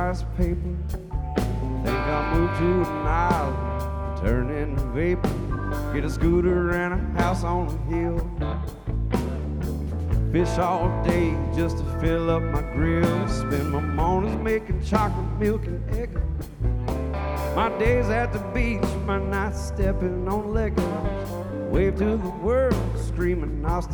rice paper. Think I'll move to an island, turn into vapor, get a scooter and a house on a hill. Fish all day just to fill up my grill. Spend my mornings making chocolate milk and egg. My days at the beach, my nights stepping on Legos. Wave to the world, screaming nasty